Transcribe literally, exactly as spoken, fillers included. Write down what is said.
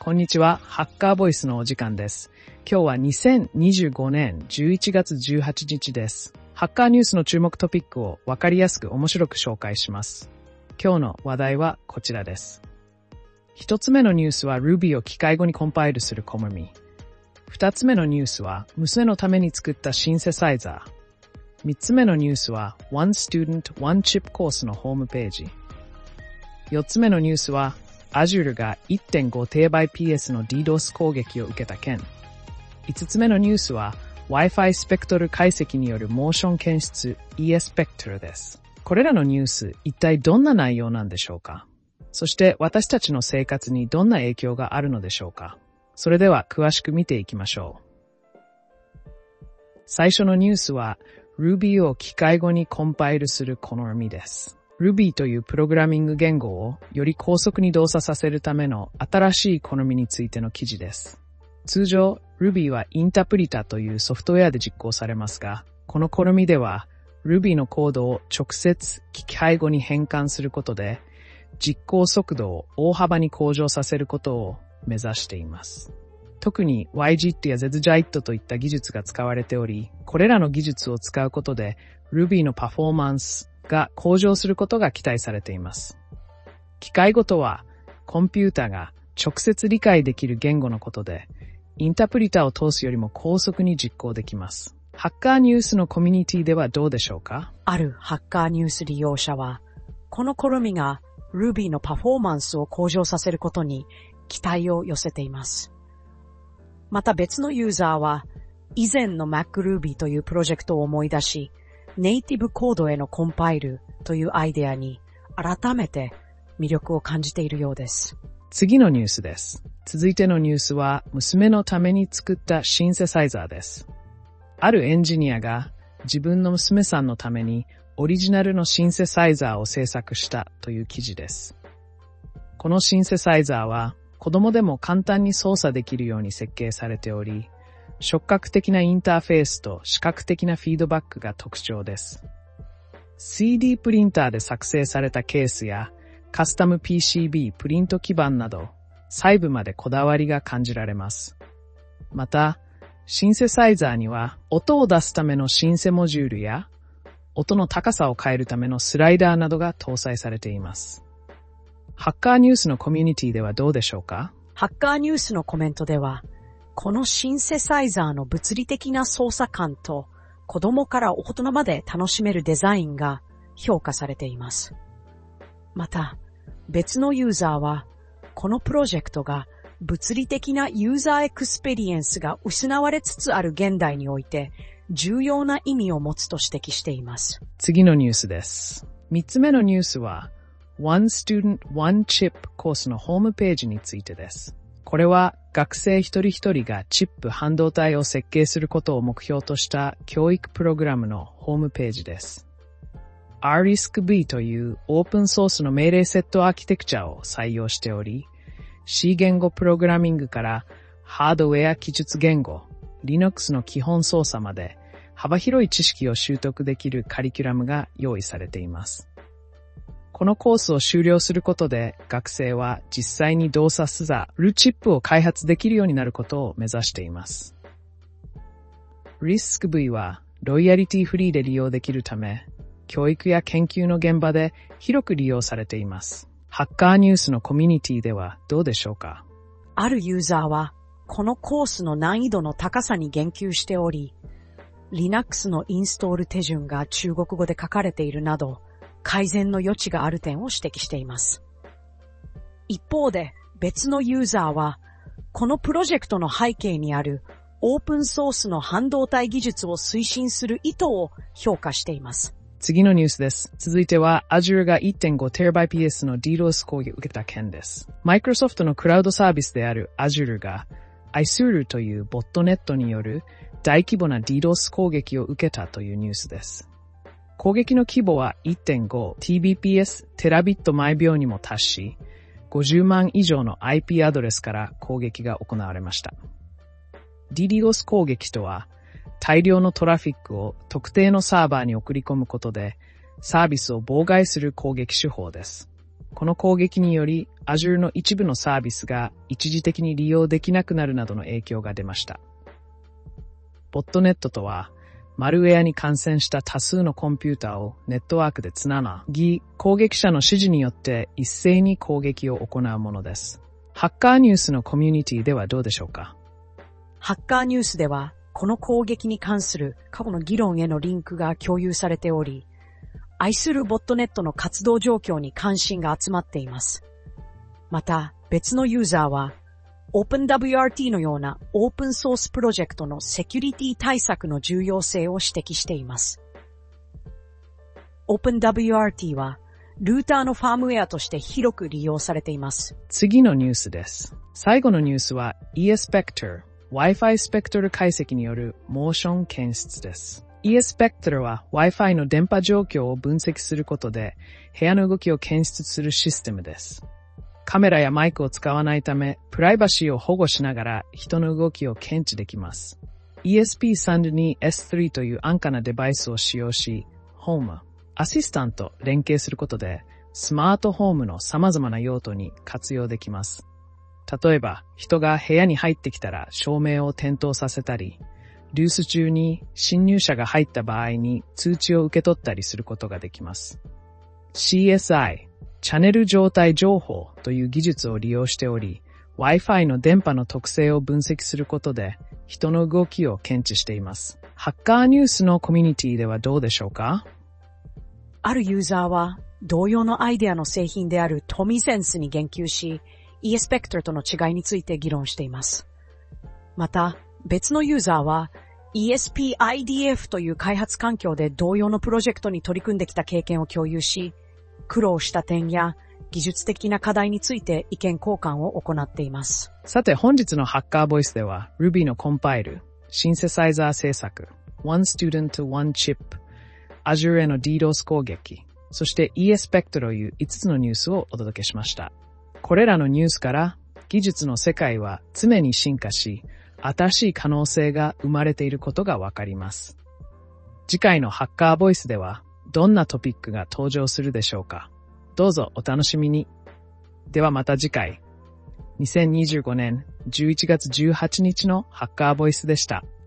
こんにちは。ハッカーボイスのお時間です。今日はにせんにじゅうごねんじゅういちがつじゅうはちにちです。ハッカーニュースの注目トピックをわかりやすく面白く紹介します。今日の話題はこちらです。一つ目のニュースは Ruby を機械語にコンパイルするコモミ。二つ目のニュースは娘のために作ったシンセサイザー。三つ目のニュースは One Student, One Chip コースのホームページ。四つ目のニュースはAzure が いってんごテラバイトピーエス の DDoS 攻撃を受けた件。五つ目のニュースは Wi-Fi スペクトル解析によるモーション検出 イーエス Spectre です。これらのニュース、一体どんな内容なんでしょうか？そして私たちの生活にどんな影響があるのでしょうか？それでは詳しく見ていきましょう。最初のニュースは Ruby を機械語にコンパイルする好みです。Ruby というプログラミング言語をより高速に動作させるための新しい好みについての記事です。通常、Ruby はインタプリタというソフトウェアで実行されますが、この好みでは Ruby のコードを直接機械語に変換することで、実行速度を大幅に向上させることを目指しています。特に ワイジット や ゼットジャイト といった技術が使われており、これらの技術を使うことで Ruby のパフォーマンスが向上することが期待されています。機械語とは、コンピューターが直接理解できる言語のことで、インタプリタを通すよりも高速に実行できます。ハッカーニュースのコミュニティではどうでしょうか？ あるハッカーニュース利用者は、この好みが Ruby のパフォーマンスを向上させることに期待を寄せています。また別のユーザーは、以前の MacRuby というプロジェクトを思い出し、ネイティブコードへのコンパイルというアイデアに改めて魅力を感じているようです。 次のニュースです。続いてのニュースは娘のために作ったシンセサイザーです。あるエンジニアが自分の娘さんのためにオリジナルのシンセサイザーを制作したという記事です。このシンセサイザーは子供でも簡単に操作できるように設計されており、触覚的なインターフェースと視覚的なフィードバックが特徴です。スリーディー プリンターで作成されたケースやカスタム ピーシービー プリント基板など細部までこだわりが感じられます。また、シンセサイザーには音を出すためのシンセモジュールや音の高さを変えるためのスライダーなどが搭載されています。ハッカーニュースのコミュニティではどうでしょうか？ ハッカーニュースのコメントでは、このシンセサイザーの物理的な操作感と子供から大人まで楽しめるデザインが評価されています。また、別のユーザーは、このプロジェクトが物理的なユーザーエクスペリエンスが失われつつある現代において重要な意味を持つと指摘しています。 次のニュースです。三つ目のニュースは、One Student, One Chip コースのホームページについてです。これは学生一人一人がチップ半導体を設計することを目標とした教育プログラムのホームページです。アールアイエスシービー というオープンソースの命令セットアーキテクチャを採用しており、C 言語プログラミングからハードウェア記述言語、Linux の基本操作まで幅広い知識を習得できるカリキュラムが用意されています。このコースを修了することで学生は実際に動作するチップを開発できるようになることを目指しています。アールアイエスシービー はロイヤリティフリーで利用できるため、教育や研究の現場で広く利用されています。ハッカーニュースのコミュニティではどうでしょうか？ あるユーザーはこのコースの難易度の高さに言及しており、Linux のインストール手順が中国語で書かれているなど、改善の余地がある点を指摘しています。一方で別のユーザーは、このプロジェクトの背景にあるオープンソースの半導体技術を推進する意図を評価しています。 次のニュースです。続いては Azure が いってんごテラバイトピーエス の DDoS 攻撃を受けた件です。Microsoft のクラウドサービスである Azure が アイスール というボットネットによる大規模な DDoS 攻撃を受けたというニュースです。攻撃の規模は いってんごティービーピーエス テラビット毎秒にも達し、ごじゅうまん以上の アイピー アドレスから攻撃が行われました。DDoS 攻撃とは、大量のトラフィックを特定のサーバーに送り込むことで、サービスを妨害する攻撃手法です。 この攻撃により Azure の一部のサービスが一時的に利用できなくなるなどの影響が出ました。ボットネットとは、マルウェアに感染した多数のコンピューターをネットワークでつなぎ、攻撃者の指示によって一斉に攻撃を行うものです。ハッカーニュースのコミュニティではどうでしょうか？ ハッカーニュースでは、この攻撃に関する過去の議論へのリンクが共有されており、愛するボットネットの活動状況に関心が集まっています。また、別のユーザーは、OpenWRT のようなオープンソースプロジェクトのセキュリティ対策の重要性を指摘しています。OpenWRT は、ルーターのファームウェアとして広く利用されています。 次のニュースです。最後のニュースは eSpectre、Wi-Fi スペクトル解析によるモーション検出です。eSpectre は Wi-Fi の電波状況を分析することで部屋の動きを検出するシステムです。カメラやマイクを使わないため、プライバシーを保護しながら人の動きを検知できます。イーエスピーさんじゅうにエススリー という安価なデバイスを使用し、ホーム、アシスタントと連携することで、スマートホームの様々な用途に活用できます。例えば、人が部屋に入ってきたら照明を点灯させたり、留守中に侵入者が入った場合に通知を受け取ったりすることができます。シーエスアイ、チャネル状態情報という技術を利用しており、Wi-Fi の電波の特性を分析することで人の動きを検知しています。ハッカーニュースのコミュニティではどうでしょうか？ あるユーザーは同様のアイデアの製品であるトミセンスに言及し、eSpectre との違いについて議論しています。また、別のユーザーは イーエスピーアイディーエフ という開発環境で同様のプロジェクトに取り組んできた経験を共有し、苦労した点や技術的な課題について意見交換を行っています。 さて本日のハッカーボイスでは Ruby のコンパイル、シンセサイザー制作、One Student to One Chip、Azure への DDoS 攻撃、そして eSpectre といういつつのニュースをお届けしました。これらのニュースから技術の世界は常に進化し、新しい可能性が生まれていることがわかります。次回のハッカーボイスではどんなトピックが登場するでしょうか。どうぞお楽しみに。ではまた次回。にせんにじゅうごねんじゅういちがつじゅうはちにちのハッカーボイスでした。